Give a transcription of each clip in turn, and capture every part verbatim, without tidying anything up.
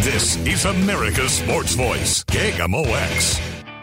This is America's Sports Voice, K M O X.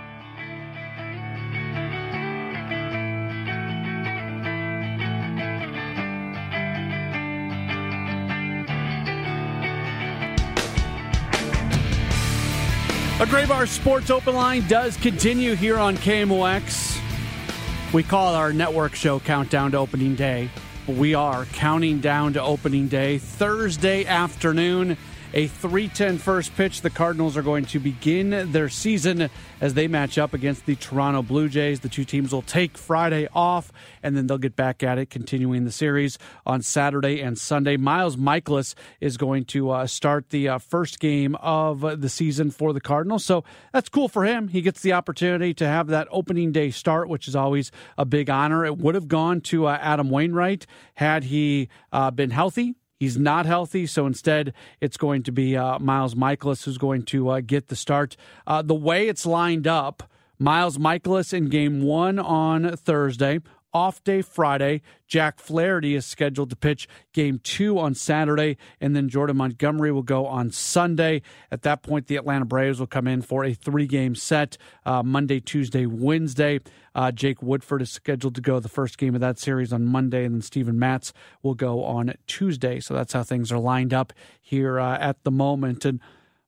A Graybar Sports Open Line does continue here on K M O X. We call our network show Countdown to Opening Day. We are counting down to opening day Thursday afternoon. A three ten first pitch. The Cardinals are going to begin their season as they match up against the Toronto Blue Jays. The two teams will take Friday off, and then they'll get back at it, continuing the series on Saturday and Sunday. Miles Mikolas is going to uh, start the uh, first game of the season for the Cardinals, so that's cool for him. He gets the opportunity to have that opening day start, which is always a big honor. It would have gone to uh, Adam Wainwright had he uh, been healthy. He's not healthy, so instead it's going to be uh, Miles Mikolas who's going to uh, get the start. Uh, the way it's lined up, Miles Mikolas in game one on Thursday, off day Friday. Jack Flaherty is scheduled to pitch game two on Saturday, and then Jordan Montgomery will go on Sunday. At that point, the Atlanta Braves will come in for a three-game set, uh, Monday, Tuesday, Wednesday. Uh, Jake Woodford is scheduled to go the first game of that series on Monday, and then Steven Matz will go on Tuesday. So that's how things are lined up here uh, at the moment. And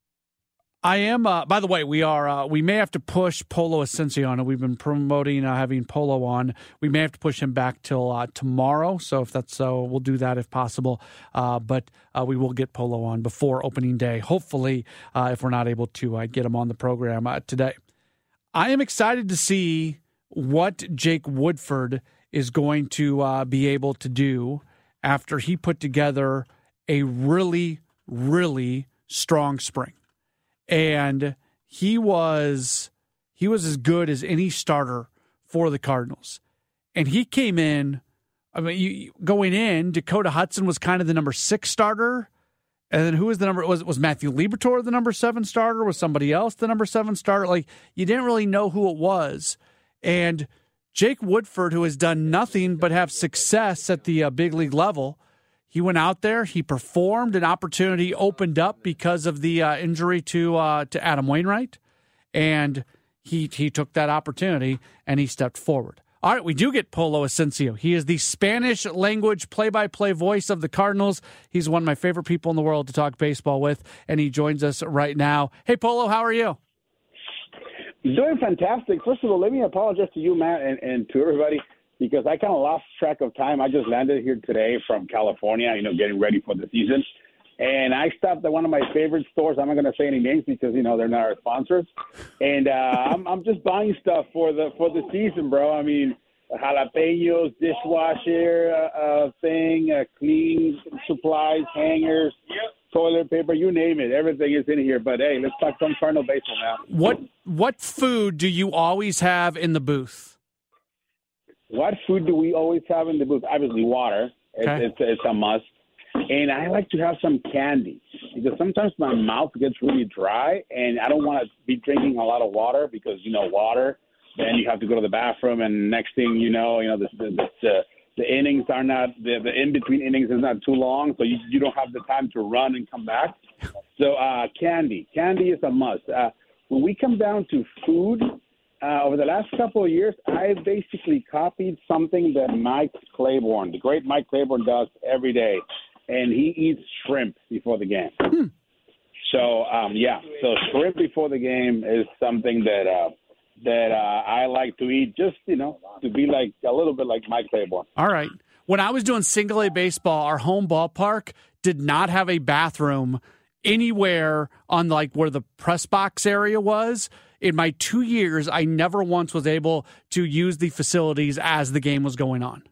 I am, uh, by the way, we are, uh, we may have to push Polo Ascension. We've been promoting uh, having Polo on. We may have to push him back till uh, tomorrow. So if that's so, we'll do that if possible. Uh, but uh, we will get Polo on before opening day, hopefully, uh, if we're not able to uh, get him on the program uh, today. I am excited to see what Jake Woodford is going to uh, be able to do after he put together a really, really strong spring. And he was he was as good as any starter for the Cardinals. And he came in, I mean, you, going in, Dakota Hudson was kind of the number six starter. And then who was the number, was was Matthew Liberatore the number seven starter? Was somebody else the number seven starter? Like, you didn't really know who it was. And Jake Woodford, who has done nothing but have success at the uh, big league level, he went out there, he performed, an opportunity opened up because of the uh, injury to uh, to Adam Wainwright, and he he took that opportunity and he stepped forward. All right, we do get Polo Ascencio. He is the Spanish language play-by-play voice of the Cardinals. He's one of my favorite people in the world to talk baseball with, and he joins us right now. Hey, Polo, how are you? Doing fantastic. First of all, let me apologize to you, Matt, and, and to everybody, because I kind of lost track of time. I just landed here today from California, you know, getting ready for the season. And I stopped at one of my favorite stores. I'm not going to say any names because, you know, they're not our sponsors. And uh, I'm, I'm just buying stuff for the for the season, bro. I mean, jalapenos, dishwasher uh, uh, thing, uh, cleaning supplies, hangers, toilet paper, you name it. Everything is in here. But, hey, let's talk some Cardinal baseball now. What, what food do you always have in the booth? What food do we always have in the booth? Obviously, water. It's, okay. it's, it's a must. And I like to have some candy because sometimes my mouth gets really dry, and I don't want to be drinking a lot of water because, you know, water, then you have to go to the bathroom, and next thing you know, you know, the the, the, the innings are not, the, the in-between innings is not too long, so you, you don't have the time to run and come back. So uh, candy. Candy is a must. Uh, when we come down to food, Uh, over the last couple of years, I basically copied something that Mike Claiborne, the great Mike Claiborne, does every day, and he eats shrimp before the game. Hmm. So, um, yeah, so shrimp before the game is something that uh, that uh, I like to eat, just, you know, to be like a little bit like Mike Claiborne. All right. When I was doing single A baseball, our home ballpark did not have a bathroom anywhere on like where the press box area was. In my two years, I never once was able to use the facilities as the game was going on.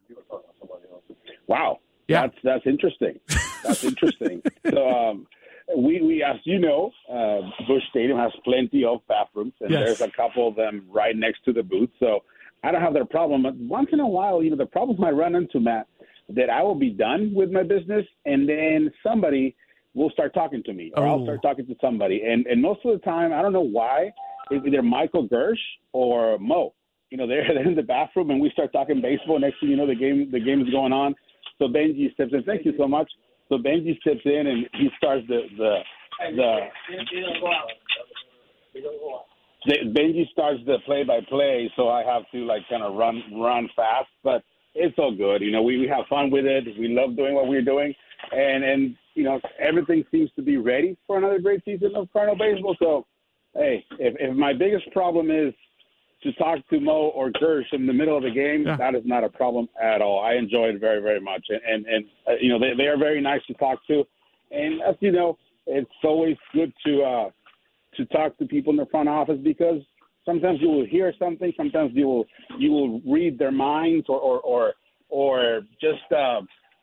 Wow. Yeah. That's, that's interesting. That's interesting. So, um, we, we, as you know, uh, Busch Stadium has plenty of bathrooms, and yes. there's a couple of them right next to the booth. So I don't have that problem. But once in a while, you know, the problem I run into, Matt, that I will be done with my business, and then somebody will start talking to me, or oh. I'll start talking to somebody. And, and most of the time, I don't know why, it's either Michael Gersh or Mo. You know, they're, they're in the bathroom, and we start talking baseball. Next thing you know, the game the game is going on. So Benji steps in. Thank you so much. So Benji steps in, and he starts the, the, the the Benji starts the play-by-play, so I have to like kind of run run fast. But it's all good. You know, we, we have fun with it. We love doing what we're doing, and and you know everything seems to be ready for another great season of Cardinal baseball. So, hey, if, if my biggest problem is to talk to Mo or Gersh in the middle of the game, yeah. that is not a problem at all. I enjoy it very, very much. And, and, and uh, you know, they, they are very nice to talk to. And, as you know, it's always good to uh, to talk to people in the front office because sometimes you will hear something. Sometimes you will you will read their minds or or, or, or just uh,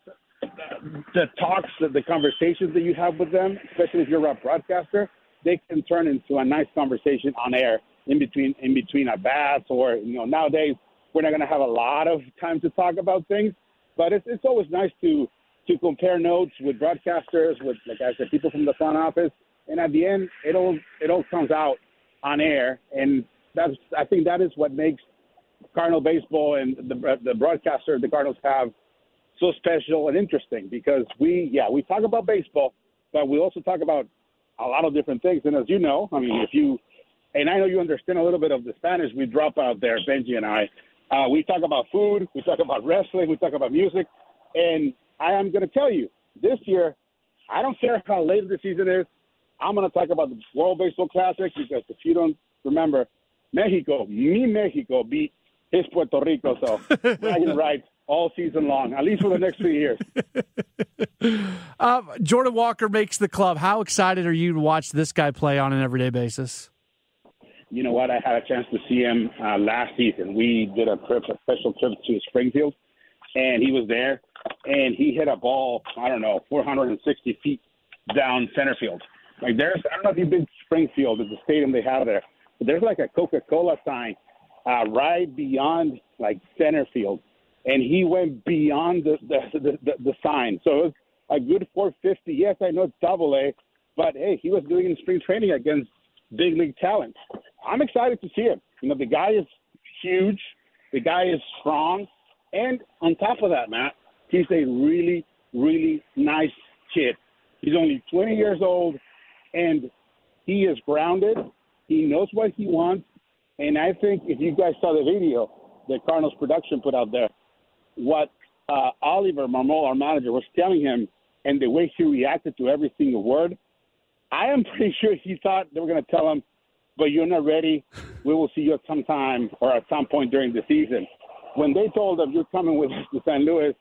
the talks, the, the conversations that you have with them, especially if you're a broadcaster, they can turn into a nice conversation on air. in between in between at bats or, you know, nowadays we're not going to have a lot of time to talk about things, but it's it's always nice to to compare notes with broadcasters, with, like I said, people from the front office, and at the end, it all it all comes out on air, and that's I think that is what makes Cardinal baseball and the the broadcaster the Cardinals have so special and interesting because we yeah we talk about baseball, but we also talk about a lot of different things, and as you know, I mean, if you And I know you understand a little bit of the Spanish we drop out there, Benji and I. Uh, we talk about food, we talk about wrestling, we talk about music. And I am going to tell you, this year, I don't care how late the season is, I'm going to talk about the World Baseball Classic because if you don't remember, Mexico, mi Mexico beat his Puerto Rico. So bragging rights all season long, at least for the next three years. uh, Jordan Walker makes the club. How excited are you to watch this guy play on an everyday basis? You know what? I had a chance to see him uh, last season. We did a trip, a special trip to Springfield, and he was there, and he hit a ball, I don't know, four hundred sixty feet down center field. Like there's, I don't know if you've been to Springfield, it's the stadium they have there, but there's like a Coca-Cola sign uh, right beyond like center field, and he went beyond the the, the, the, the sign. So it was a good four fifty. Yes, I know it's double A, but hey, he was doing it in spring training against big league talent. I'm excited to see him. You know, the guy is huge. The guy is strong. And on top of that, Matt, he's a really, really nice kid. He's only twenty years old, and he is grounded. He knows what he wants. And I think if you guys saw the video that Cardinals production put out there, what uh, Oliver Marmol, our manager, was telling him and the way he reacted to every single word, I am pretty sure he thought they were going to tell him, but you're not ready. We will see you at some time or at some point during the season. When they told him you're coming with us to Saint Louis,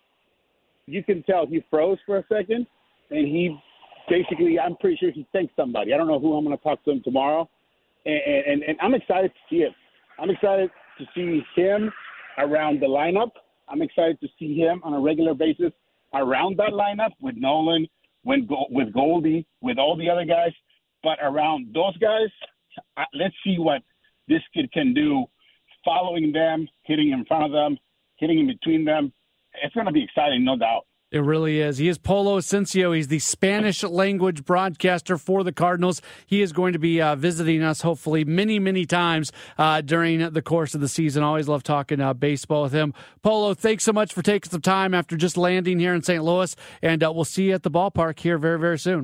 you can tell he froze for a second, and he basically, I'm pretty sure he thanked somebody. I don't know who I'm going to talk to him tomorrow, and, and, and I'm excited to see it. I'm excited to see him around the lineup. I'm excited to see him on a regular basis around that lineup with Nolan, with, with Goldie, with all the other guys, but around those guys, let's see what this kid can do, following them, hitting in front of them, hitting in between them. It's going to be exciting, no doubt. It really is. He is Polo Asensio. He's the Spanish language broadcaster for the Cardinals. He is going to be uh, visiting us hopefully many, many times uh, during the course of the season. Always love talking uh, baseball with him. Polo, thanks so much for taking some time after just landing here in Saint Louis, and uh, we'll see you at the ballpark here very, very soon.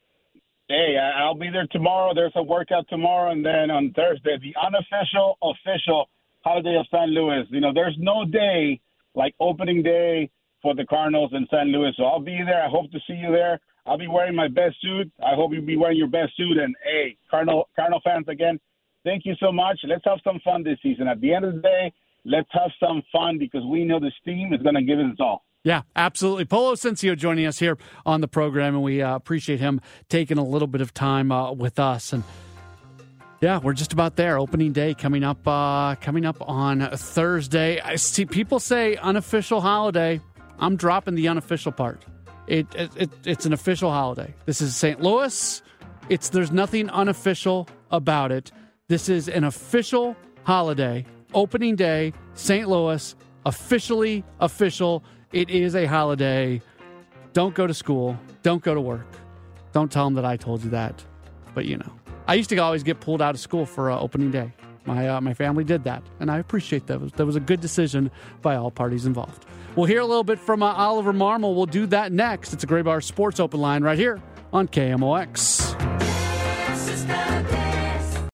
Hey, I'll be there tomorrow. There's a workout tomorrow, and then on Thursday, the unofficial, official holiday of Saint Louis. You know, there's no day like opening day for the Cardinals in Saint Louis. So I'll be there. I hope to see you there. I'll be wearing my best suit. I hope you'll be wearing your best suit. And, hey, Cardinal, Cardinal fans, again, thank you so much. Let's have some fun this season. At the end of the day, let's have some fun because we know this team is going to give it its all. Yeah, absolutely. Polo Asensio joining us here on the program, and we uh, appreciate him taking a little bit of time uh, with us. And yeah, we're just about there. Opening day coming up. Uh, coming up on Thursday. I see people say unofficial holiday. I'm dropping the unofficial part. It, it, it it's an official holiday. This is Saint Louis. It's there's nothing unofficial about it. This is an official holiday. Opening day, Saint Louis, officially official. It is a holiday. Don't go to school. Don't go to work. Don't tell them that I told you that. But, you know, I used to always get pulled out of school for uh, opening day. My uh, my family did that, and I appreciate that. That was a good decision by all parties involved. We'll hear a little bit from uh, Oliver Marmol. We'll do that next. It's a Gray Bar Sports Open Line right here on K M O X.